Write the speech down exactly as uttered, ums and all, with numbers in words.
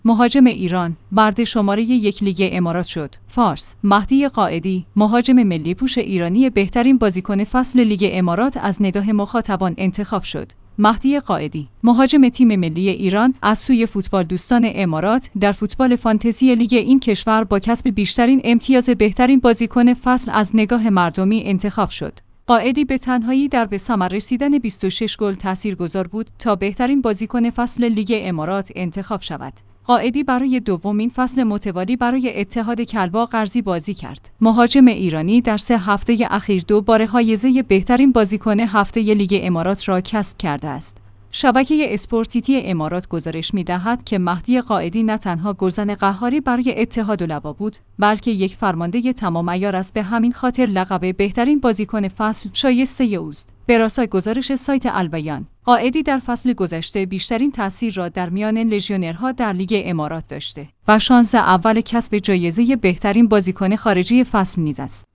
مهاجم ایران برده شماره یک لیگ امارات شد. فارس: مهدی قائدی، مهاجم ملی پوش ایرانی بهترین بازیکن فصل لیگ امارات از نگاه مخاطبان انتخاب شد. مهدی قائدی، مهاجم تیم ملی ایران از سوی فوتبال دوستان امارات، در فوتبال فانتزی لیگ این کشور با کسب بیشترین امتیاز بهترین بازیکن فصل از نگاه مردمی انتخاب شد. قائدی به تنهایی در به ثمر رسیدن بیست و شش گل تاثیرگذار بود تا بهترین بازیکن فصل لیگ امارات انتخاب شود. قائدی برای دومین فصل متوالی برای اتحاد کلبا قرضی بازی کرد. مهاجم ایرانی در سه هفته اخیر دو بار جایزه بهترین بازیکن هفته لیگ امارات را کسب کرده است. شبکه اسپورتیتی امارات گزارش می‌دهد که مهدی قائدی نه تنها گلزن قهاری برای اتحاد العبا بود، بلکه یک فرمانده تمام عیار است. به همین خاطر لقب بهترین بازیکن فصل شایسته اوست. به راستای گزارش سایت البیان، قائدی در فصل گذشته بیشترین تأثیر را در میان لژیونرها در لیگ امارات داشته و شانس اول کسب جایزه بهترین بازیکن خارجی فصل نیز است.